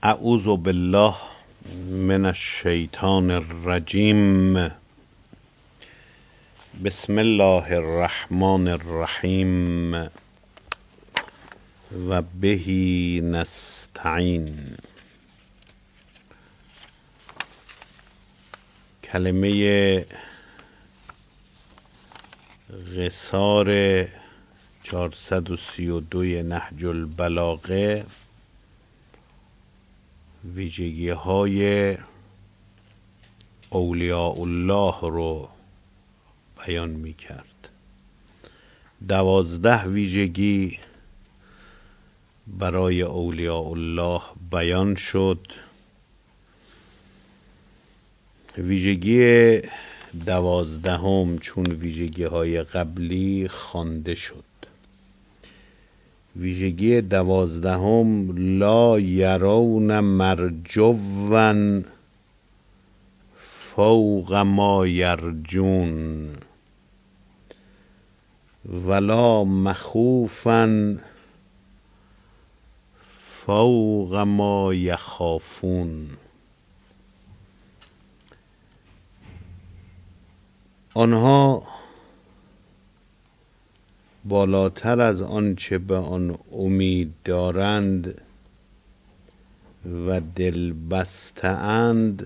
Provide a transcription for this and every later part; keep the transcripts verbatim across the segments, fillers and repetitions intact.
اعوذ بالله من الشیطان الرجیم. بسم الله الرحمن الرحیم و به نستعین. کلمه قصار چهارصد و سی و دو نهج البلاغه ویژگی های اولیاء الله رو بیان می کرد. دوازده ویژگی برای اولیاء الله بیان شد. ویژگی دوازدهم چون ویژگی های قبلی خوانده شد. ویژگی دوازدهم لا یرون مرجوا فوق ما یرجون ولا مخوفا فوق ما یخافون. آنها بالاتر از آنچه به آن امید دارند و دل بسته‌اند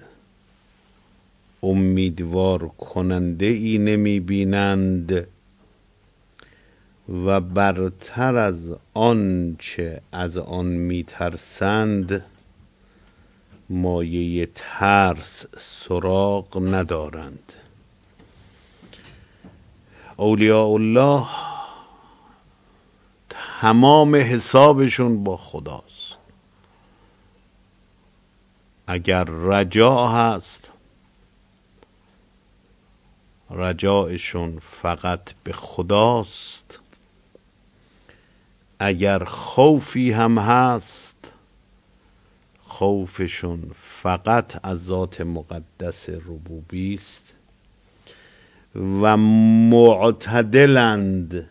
امیدوار کننده ای نمی بینند و برتر از آنچه از آن می ترسند مایه ترس سراغ ندارند. اولیاء الله تمام حسابشون با خداست. اگر رجا هست رجایشون فقط به خداست، اگر خوفی هم هست خوفشون فقط از ذات مقدس ربوبی است و معتدلند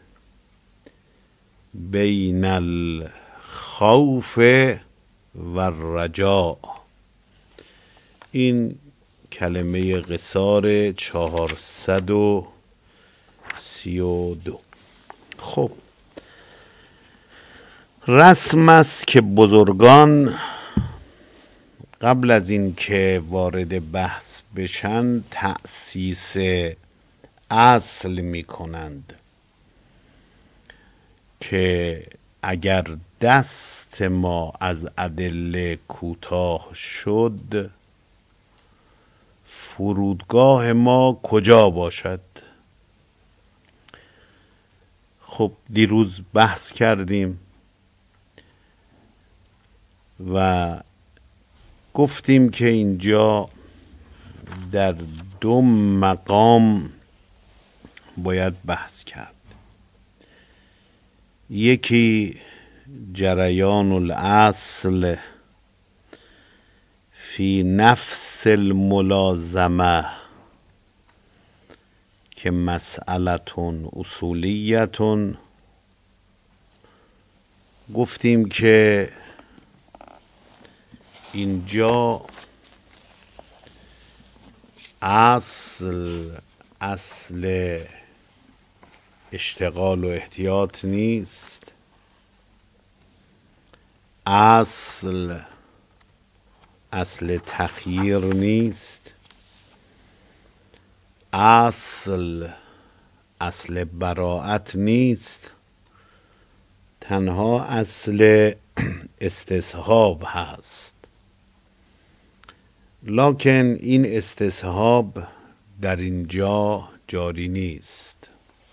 بین الخوف و الرجاء. این کلمه قصار چهارصد و سی و دو. خب رسم است که بزرگان قبل از این که وارد بحث بشن تأسیس اصل می کنند که اگر دست ما از ادله کوتاه شد فرودگاه ما کجا باشد؟ خب دیروز بحث کردیم و گفتیم که اینجا در دو مقام باید بحث کرد. یکی جریان الاصل فی نفس الملازمه که مسئلتون اصولیتون. گفتیم که اینجا اصل اصل اشتغال و احتیاط نیست، اصل اصل تخییر نیست، اصل اصل براءت نیست، تنها اصل استصحاب هست. لکن این استصحاب در اینجا جاری نیست.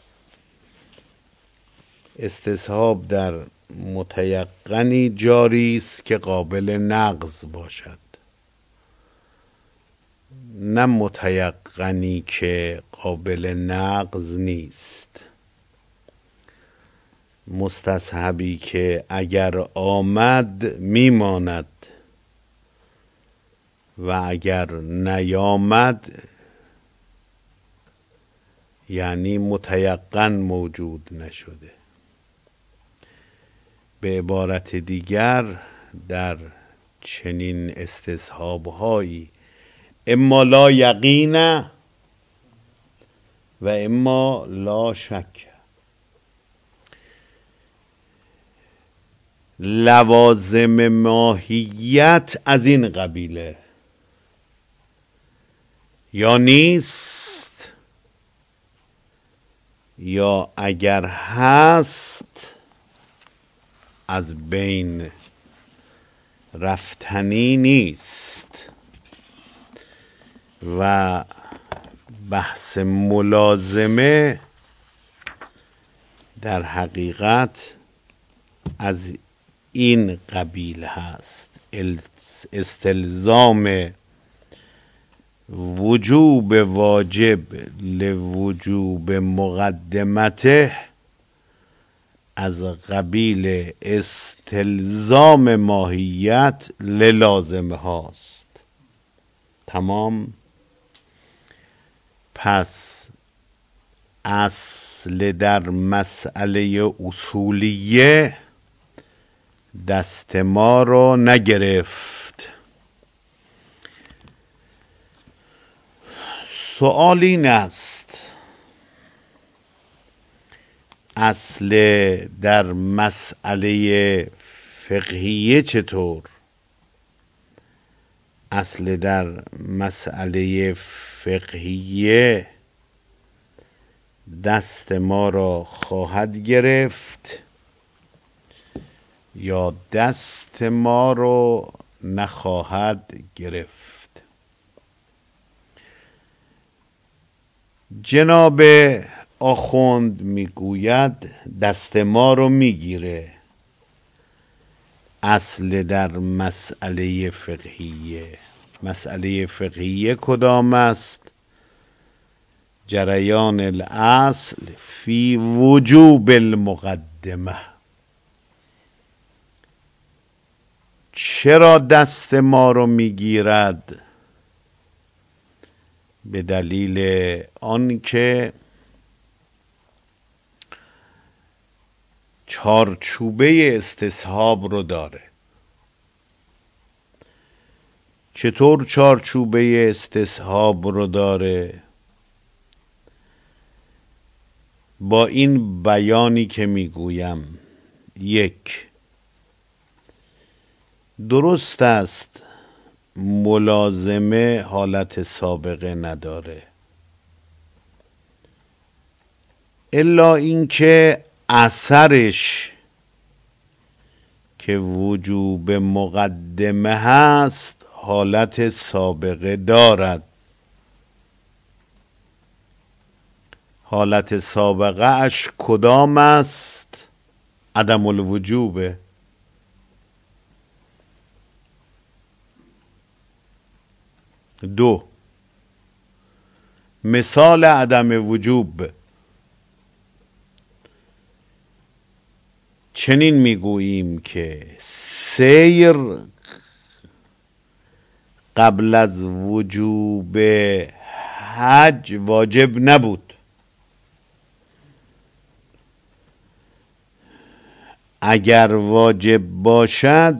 استصحاب در متیقنی جاری است که قابل نقض باشد، نه متیقنی که قابل نقض نیست. مستصحبی که اگر آمد میماند و اگر نیامد یعنی متیقن موجود نشده. به عبارت دیگر در چنین استصحاب‌هایی اما لا یقین و اما لا شک، لوازم ماهیت از این قبیله یا نیست یا اگر هست از بین رفتنی نیست. و بحث ملازمه در حقیقت از این قبیل هست، استلزام وجوب واجب لوجوب مقدمته از قبیل استلزام ماهیت للازمه هاست. تمام. پس اصل در مسئله اصولیه دست ما رو نگرفت. سؤال این است اصل در مسئله فقهیه چطور؟ اصل در مسئله فقهیه دست ما را خواهد گرفت یا دست ما رو نخواهد گرفت؟ جناب آخوند میگوید دست ما رو میگیره. اصل در مسئله فقهیه، مسئله فقهیه کدام است؟ جریان الاصل فی وجوب المقدمه. چرا دست ما رو میگیرد؟ به دلیل آنکه چارچوبه استصحاب رو داره. چطور چارچوبه استصحاب رو داره؟ با این بیانی که میگویم. یک، درست است ملازمه حالت سابقه نداره، الا اینکه اثرش که وجوب مقدمه هست حالت سابقه دارد. حالت سابقه اش کدام است؟ عدم الوجوبه. دو، مثال عدم وجوب چنین میگوییم که سیر قبل از وجوب حج واجب نبود. اگر واجب باشد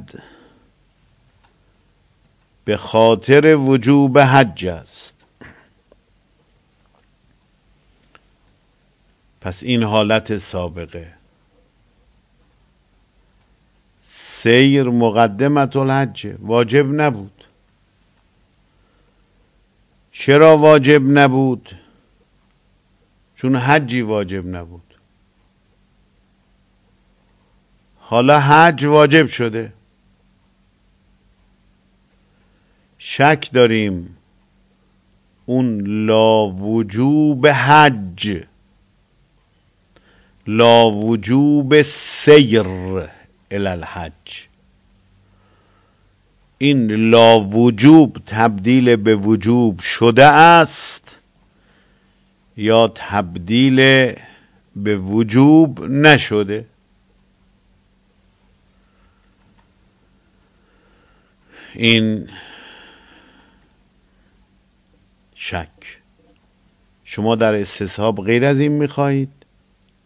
به خاطر وجوب حج است. پس این حالت سابقه. سیر مقدمت الحج واجب نبود. چرا واجب نبود؟ چون حجی واجب نبود. حالا حج واجب شده، شک داریم اون لا وجوب حج، لا وجوب سیر الی الحج، این لا وجوب تبدیل به وجوب شده است یا تبدیل به وجوب نشده. این شک. شما در استصحاب غیر از این میخواهید؟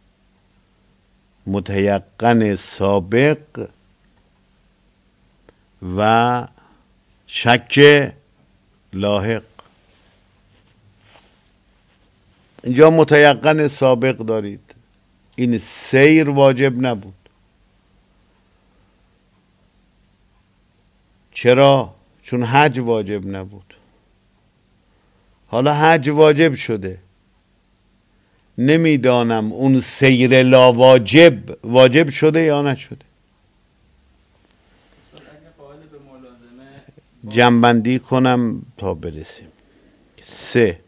متیقن سابق و شک لاحق. اینجا متیقن سابق دارید، این سیر واجب نبود. چرا؟ چون حج واجب نبود. حالا حج واجب شده، نمیدانم اون سیر لا واجب واجب شده یا نشده. جنبندی کنم تا برسیم. سه،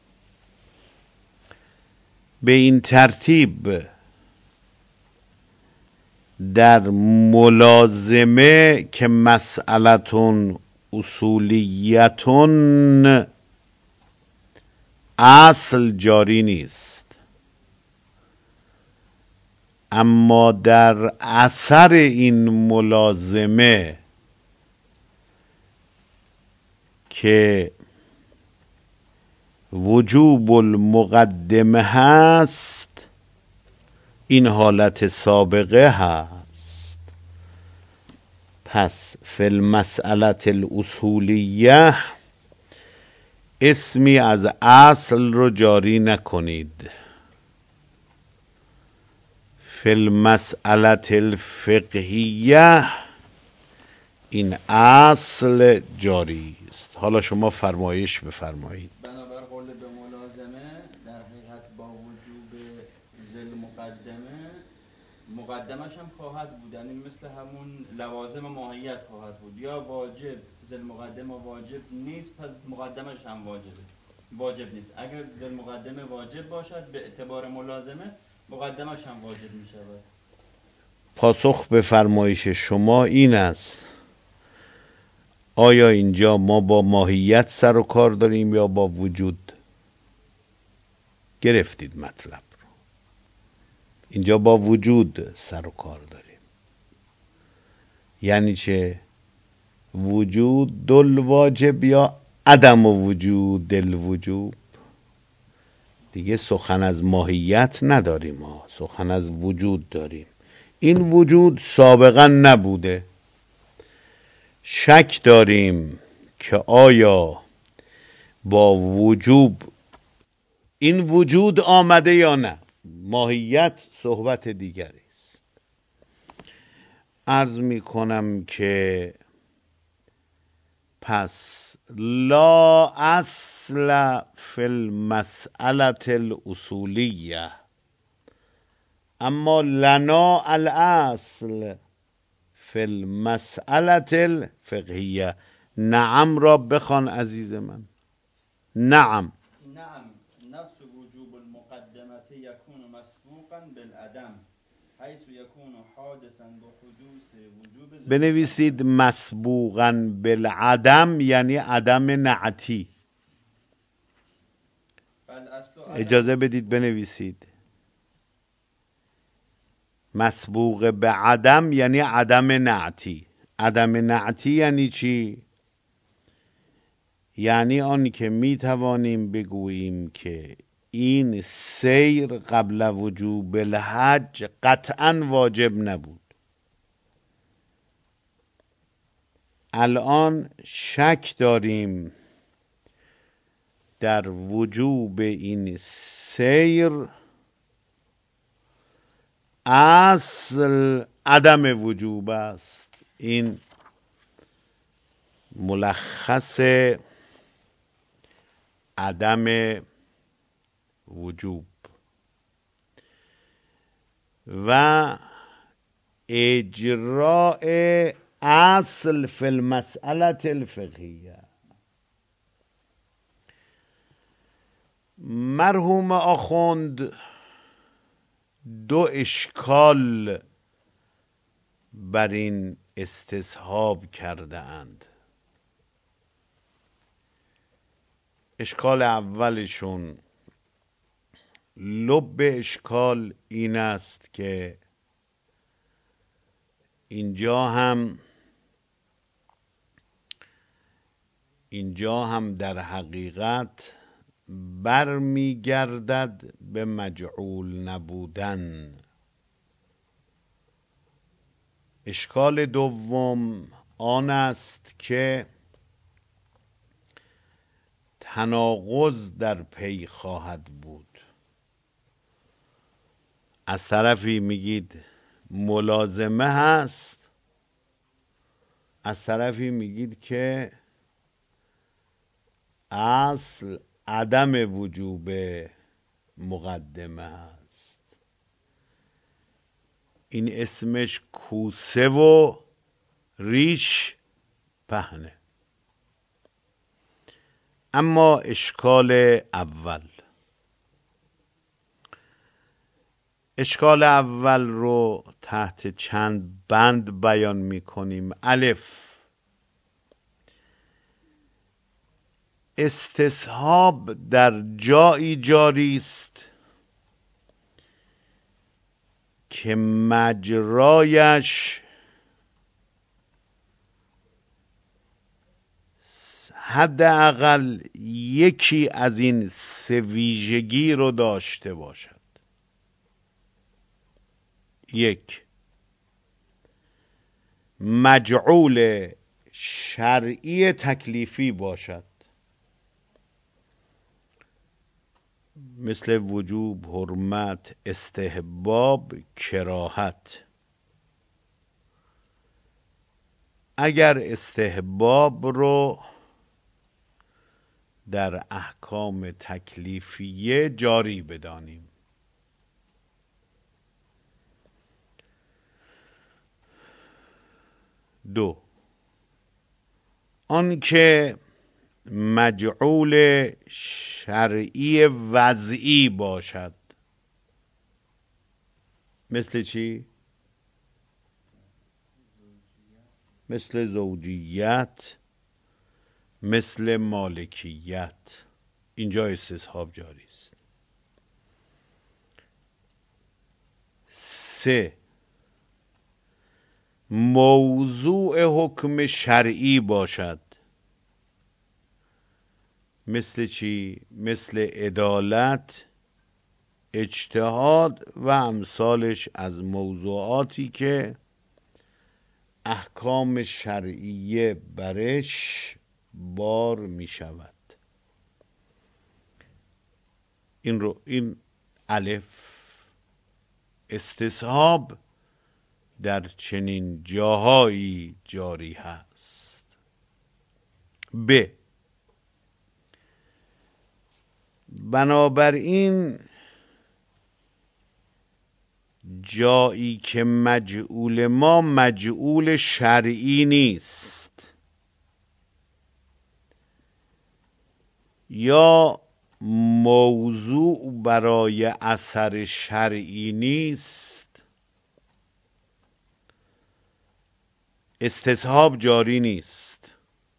به این ترتیب در ملازمه که مسئلتون اصولیتون اصل جاری نیست، اما در اثر این ملازمه که وجوب المقدمه هست، این حالت سابقه هست. پس فی المسئله الاصولیه اسمی از اصل رو جاری نکنید. فی المسئله الفقهیه این اصل جاری است. حالا شما فرمایش بفرمایید. بنابر قول به ملازمه در حقیقت با وجوب ذل مقدمه، مقدمش هم خواهد بود، یعنی مثل همون لوازم ماهیت خواهد بود. یا واجب ذل مقدمه واجب نیست، پس مقدمش هم واجبه واجب نیست. اگر ذل مقدمه واجب باشد به اعتبار ملازمه، مقدمش هم واجب می شود. پاسخ به فرمایش شما این است: آیا اینجا ما با ماهیت سر و کار داریم یا با وجود؟ گرفتید مطلب رو. اینجا با وجود سر و کار داریم. یعنی چه؟ وجود دل واجب یا عدم وجود دل وجوب. دیگه سخن از ماهیت نداریم، ما سخن از وجود داریم. این وجود سابقا نبوده. شک داریم که آیا با وجوب این وجود آمده یا نه. ماهیت صحبت دیگری است. عرض می کنم که پس لا اصل فی المسئله الاصولیه، اما لنا الاصل فی المسئله الفقهیه. نعم را بخوان عزیز من. نعم نعم نفس وجوب المقدمه یکون مسبوقا بالعدم حیث یکون حادثا بحدوث وجوب. بنویسید مسبوقا بالعدم، یعنی عدم نعتی. اجازه بدید بنویسید. مسبوق به عدم یعنی عدم نعتی. عدم نعتی یعنی چی؟ یعنی آن که می توانیم بگوییم که این سیر قبل وجوب الحج قطعا واجب نبود. الان شک داریم در وجوب این سیر، اصل عدم وجوب است. این ملخص عدم وجوب و اجراء اصل فی المسئله الفقهیه. مرحوم آخوند دو اشکال بر این استصحاب کرده اند. اشکال اولشون، لب اشکال این است که اینجا هم اینجا هم در حقیقت برمیگردد به مجعول نبودن. اشکال دوم آن است که تناقض در پی خواهد بود. از طرفی میگید ملازمه هست، از طرفی میگید که اصل عدم وجوب مقدمه هست. این اسمش کوسه و ریش پهنه. اما اشکال اول اشکال اول رو تحت چند بند بیان می کنیم. الف، استصحاب در جایی جاری است که مجرایش حداقل یکی از این سه ویژگی رو داشته باشد. یک، مجعول شرعی تکلیفی باشد، مثل وجوب، حرمت، استحباب، کراهت. اگر استحباب رو در احکام تکلیفیه جاری بدانیم. دو، آنکه مجعول شرعی وضعی باشد. مثل چی؟ مثل زوجیت، مثل مالکیت. اینجا استصحاب جاری است. سه، موضوع حکم شرعی باشد. مثل چی؟ مثل عدالت، اجتهاد و امثالش از موضوعاتی که احکام شرعیه برش بار می شود. این رو این الف، استصحاب در چنین جاهایی جاری هست. ب، بنابراین جایی که مجعول ما مجعول شرعی نیست یا موضوع برای اثر شرعی نیست، استصحاب جاری نیست.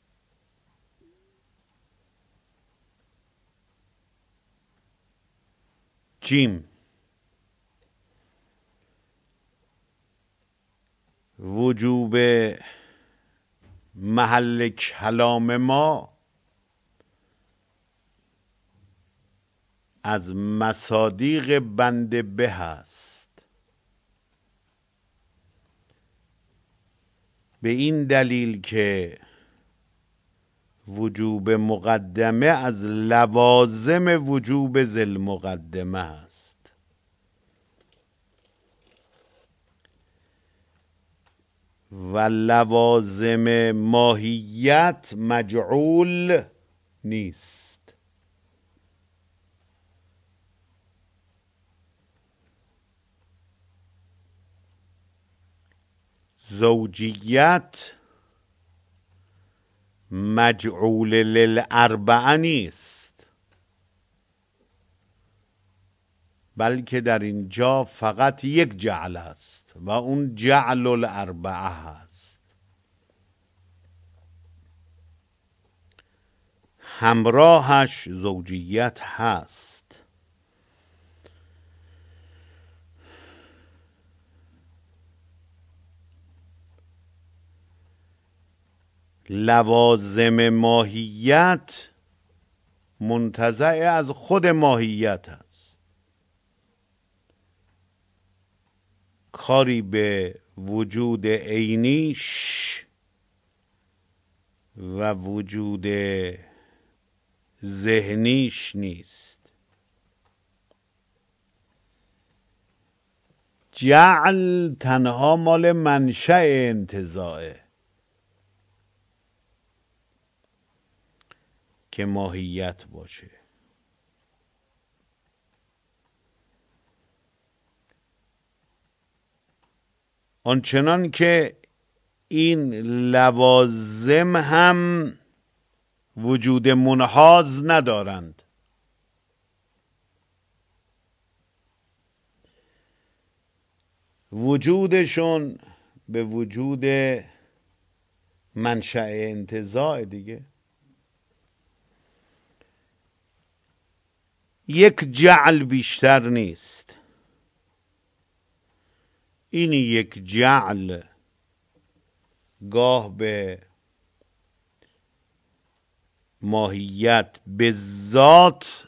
جیم، وجوب محل کلام ما از مصادیق بند به هست. به این دلیل که وجوب مقدمه از لوازم وجوب ذی مقدمه است. و لوازم ماهیت مجعول نیست. زوجیت مجعول للاربعه نیست، بلکه در اینجا فقط یک جعل است و اون جعل الاربعه هست. همراهش زوجیت هست. لوازم ماهیت منتزع از خود ماهیت است. کاری به وجود عینیش و وجود ذهنیش نیست. جعل تنها مال منشأ انتزاعه که ماهیت باشه. آنچنان که این لوازم هم وجود منحاز ندارند. وجودشون به وجود منشأ انتزاع دیگه. یک جعل بیشتر نیست. این یک جعل گاه به ماهیت به ذات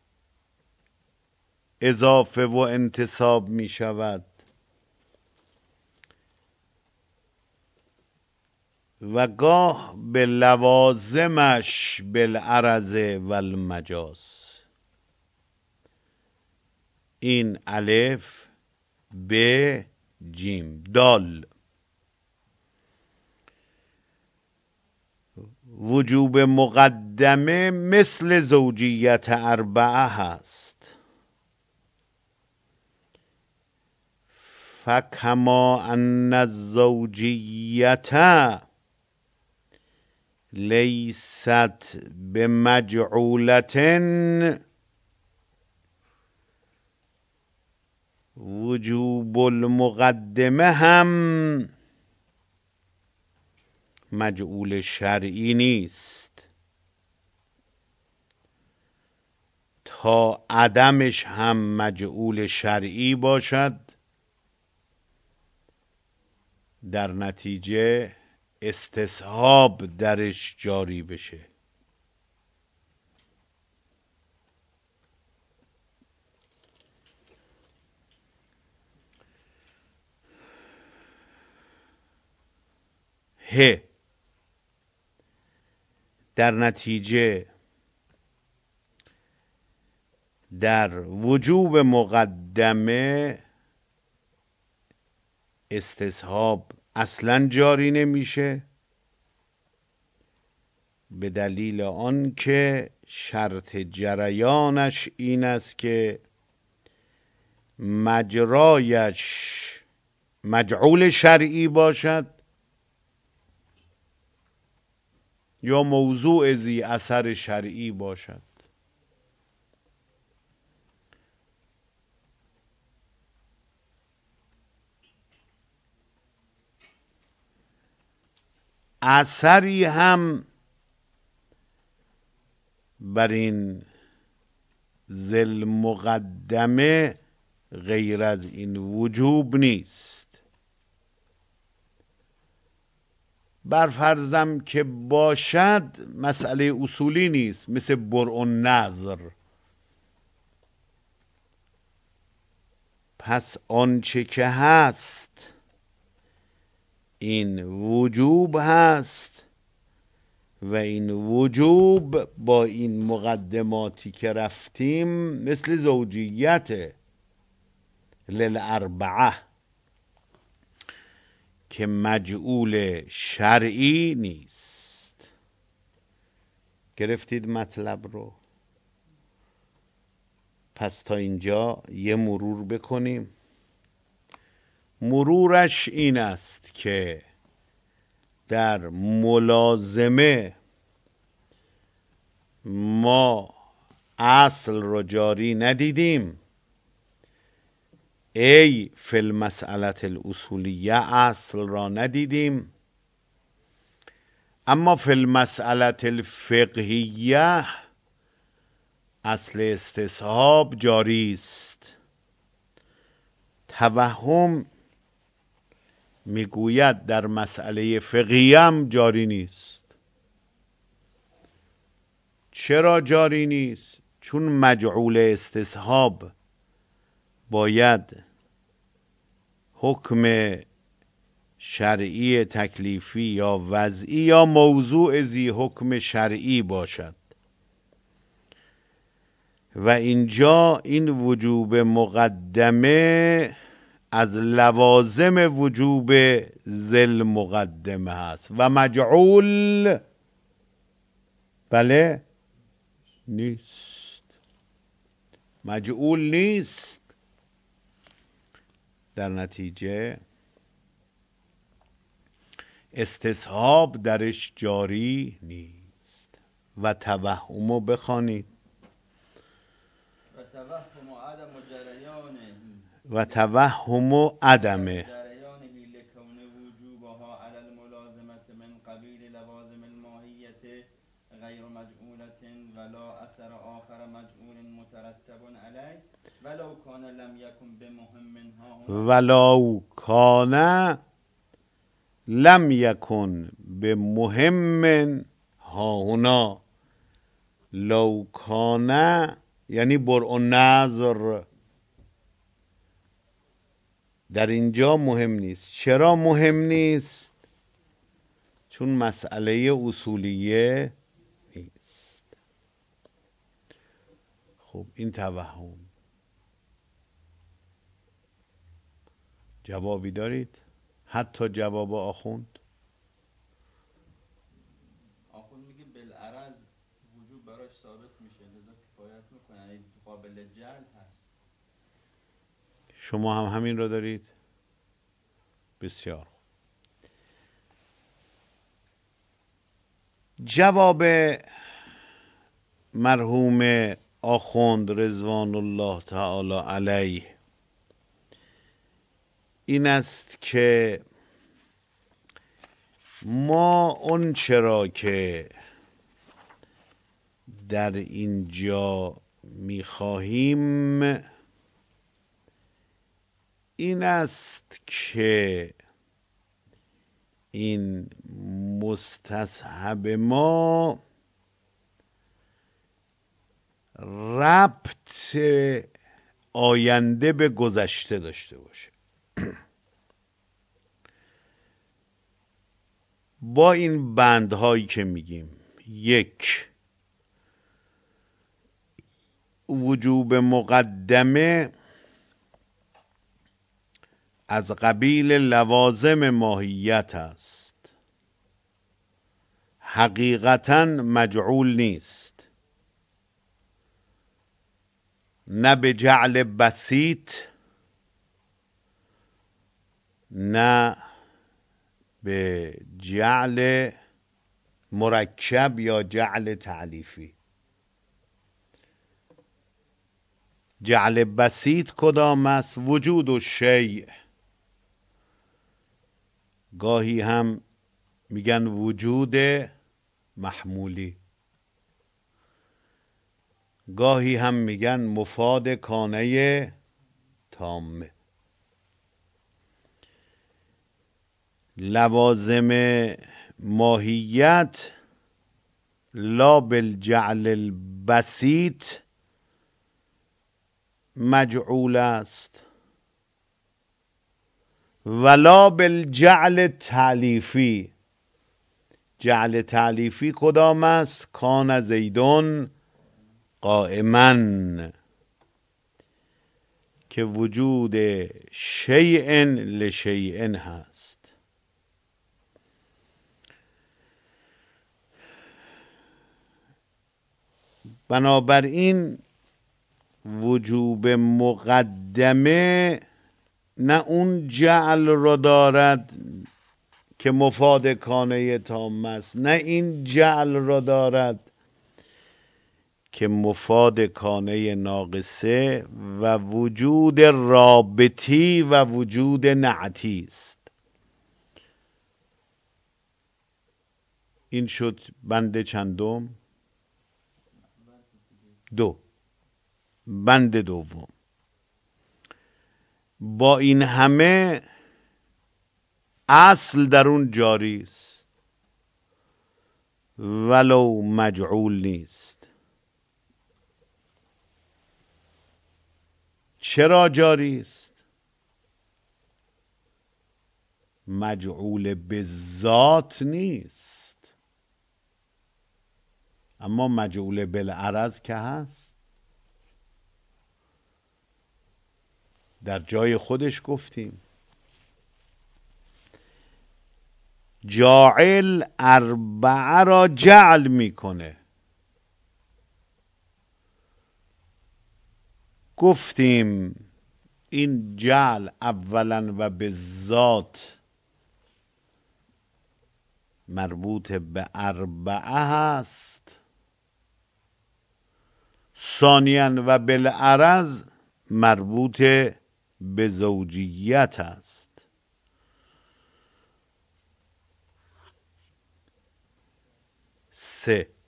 اضافه و انتساب می شود و گاه به لوازمش بالعرض و المجاز. این الف ب جیم دال. وجوب مقدمه مثل زوجیت اربعه هست. فکما ان الزوجیت لیست بمجعولت، وجوب المقدمه هم مجعول شرعی نیست تا عدمش هم مجعول شرعی باشد. در نتیجه استصحاب درش جاری بشه. ه در نتیجه در وجوب مقدمه استصحاب اصلا جاری نمیشه، به دلیل آن که شرط جریانش این است که مجرایش مجعول شرعی باشد یا موضوع ذی اثر شرعی باشد. اثری هم بر این ذل مقدمه غیر از این وجوب نیست. برفرضم که باشد مسئله اصولی نیست، مثل برء النظر. پس آنچه که هست این وجوب هست و این وجوب با این مقدماتی که رفتیم مثل زوجیت للاربعه که مجعول شرعی نیست. گرفتید مطلب رو؟ پس تا اینجا یه مرور بکنیم. مرورش این است که در ملازمه ما اصل رو جاری ندیدیم. ای فی المسئله الاصولیه اصل را ندیدیم، اما فی المسئله الفقهیه اصل استصحاب جاری است. توهم میگوید در مسئله فقهیه هم جاری نیست. چرا جاری نیست؟ چون مجعول استصحاب باید حکم شرعی تکلیفی یا وضعی یا موضوع ذی حکم شرعی باشد. و اینجا این وجوب مقدمه از لوازم وجوب ذل مقدمه هست و مجعول بله نیست، مجعول نیست. در نتیجه استصحاب درش جاری نیست. و توهمو بخوانید. و توهم عدم جریانه و توهم عدمه جریانه لکون وجوبها علی الملازمة من قبیل لوازم الماهیت غیر مجعولة ولا اثر آخر مجعول مترتب علیه ولو کان لم یکن بمهم ها ولو کان لم یکن بمهم ها هنا. لو کان یعنی برء نظر، در اینجا مهم نیست. چرا مهم نیست؟ چون مسئله اصولیه نیست. خب این توهم. جوابی دارید؟ حتی جواب آخوند. آخوند میگه بالعرض وجوب براش ثابت میشه، لذا کفایت میکنه، یعنی قابل جعل هست. شما هم همین رو دارید؟ بسیار. جواب مرحوم آخوند رضوان الله تعالی علیه این است که ما اون چرا که در اینجا میخواهیم این است که این مستصحب ما ربط آینده به گذشته داشته باشه. با این بندهایی که میگیم: یک، وجوب مقدمه از قبیل لوازم ماهیت است، حقیقتاً مجعول نیست، نه به جعل بسیط نه به جعل مرکب یا جعل تعلیفی. جعل بسیط کدام است؟ وجود و شیء. گاهی هم میگن وجود محمولی، گاهی هم میگن مفاد کانه تامه. لوازم ماهیت لا بالجعل البسیط مجعول است ولا بالجعل تعلیفی. جعل تعلیفی کدام است؟ کان زیدون قائما، که وجود شیء لشیء هست. بنابراین وجوب مقدمه نه اون جعل رو دارد که مفاد کانه تام است، نه این جعل رو دارد که مفاد کانه ناقصه، و وجود رابطی و وجود نعتی است. این شد بند چندم؟ دو. بند دوم: با این همه اصل در اون جاری است ولو مجعول نیست. چرا جاری است؟ مجعول به ذات نیست، اما مجعول بالعرض که هست. در جای خودش گفتیم جاعل اربعه را جعل میکنه. گفتیم این جعل اولا و به ذات مربوط به اربعه هست، ثانیاً و بالعرض مربوط به زوجیت است. سه،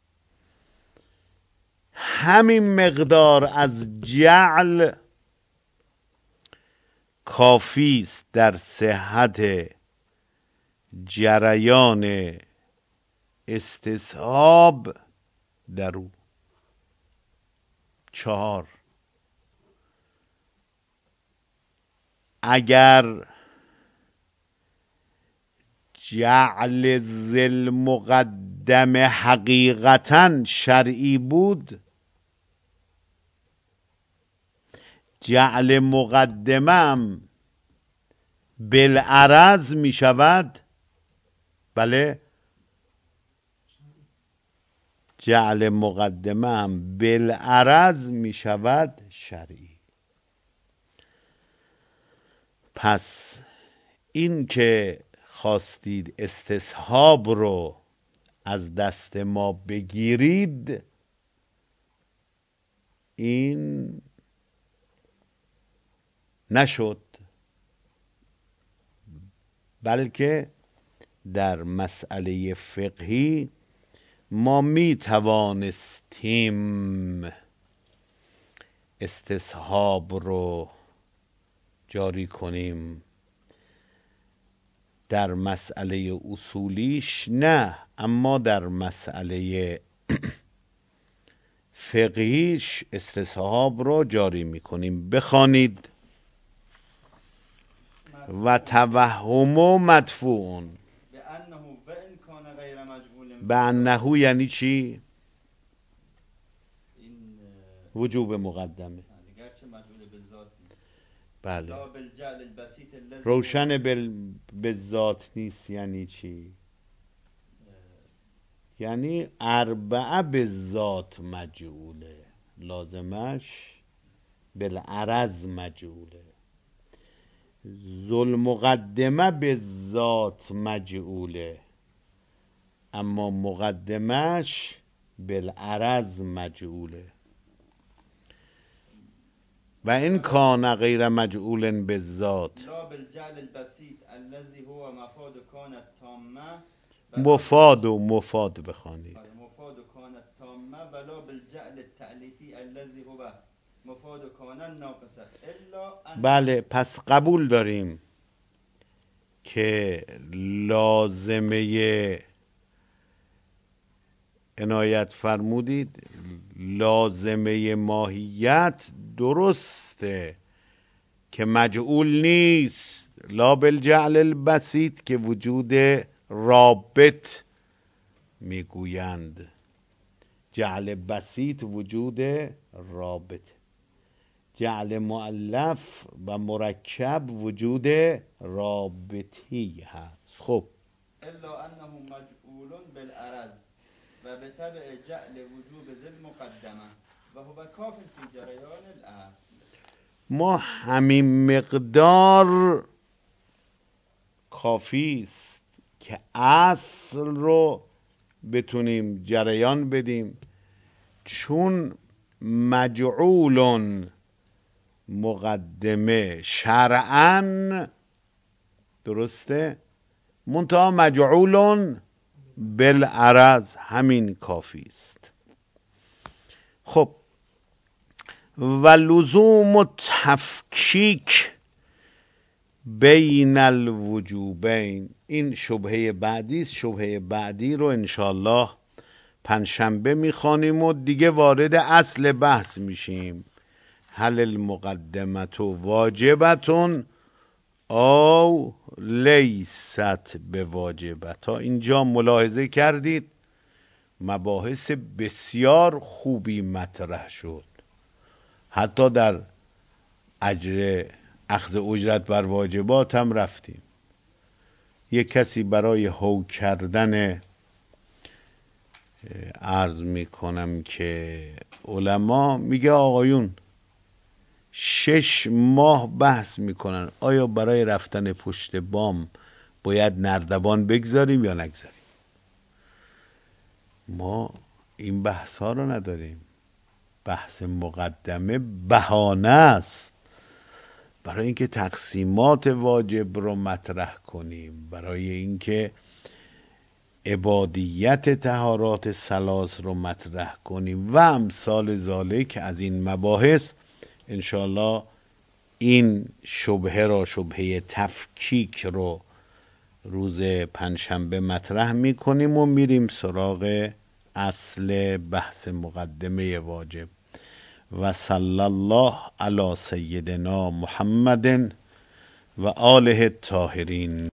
همین مقدار از جعل کافی است در صحت جریان استصحاب در او. چهار، اگر جعل ذل مقدم حقیقتاً شرعی بود، جعل مقدمم بالعرض می شود. بله، جعل مقدمم بالعرض می شود شرعی. پس این که خواستید استصحاب رو از دست ما بگیرید، این نشد، بلکه در مسئله فقهی ما می توانستیم استصحاب رو جاری کنیم. در مسئله اصولیش نه، اما در مسئله فقهیش استصحاب رو جاری می کنیم. بخوانید و توهم و مدفوعون به انه. یعنی چی؟ وجوب مقدمه. بله، روشن به ذات نیست. یعنی چی؟ یعنی اربعه به ذات مجعوله، لازمش بالعرض مجعوله. ذل مقدمه به ذات مجعوله، اما مقدمش بالعرض مجعوله. و این کان غیر مجعول بالذات لا بالجعل البسيط الذي هو مفاد كان التامه. مفاد و مفاد بخوانید. مفاد كان التامه ولا بالجعل التألیفی الذي هو مفاد كان الناقصه الا ان. بله، پس قبول داریم که لازمه عنایت فرمودید، لازمه ماهیت درسته که مجعول نیست. لا بالجعل البسیط که وجود رابط میگویند، جعل بسیط وجود رابط، جعل مؤلف و مرکب وجود رابطی هست. خب الا انه مجعول بالعرض و به تبع جعل وجوب ذل مقدمه و هو کاف فی جریان الاصل. ما همین مقدار کافی است که اصل رو بتونیم جریان بدیم، چون مجعول مقدمه شرعاً درسته، منتها مجعول بالعرض، همین کافی است. خب و لزوم و تفکیک بین الوجوبین، این شبهه بعدی است. شبهه بعدی رو انشالله پنجشنبه میخوانیم و دیگه وارد اصل بحث میشیم. هل المقدمت واجبتون او لیست به واجبه. تا اینجا ملاحظه کردید مباحث بسیار خوبی مطرح شد. حتی در اجر اخذ اجرت بر واجبات هم رفتیم. یک کسی برای هو کردن عرض میکنم که علما میگه آقایون شش ماه بحث میکنن آیا برای رفتن پشت بام باید نردبان بگذاریم یا نگذاریم. ما این بحث ها رو نداریم. بحث مقدمه بهانه است برای اینکه تقسیمات واجب رو مطرح کنیم، برای اینکه عبادیت طهارات ثلاث رو مطرح کنیم و امثال ذالک از این مباحث. انشاءالله این شبهه را، شبهه تفکیک رو روز پنجشنبه مطرح میکنیم و میریم سراغ اصل بحث مقدمه واجب. و صلی الله علی سیدنا محمد و آله الطاهرین.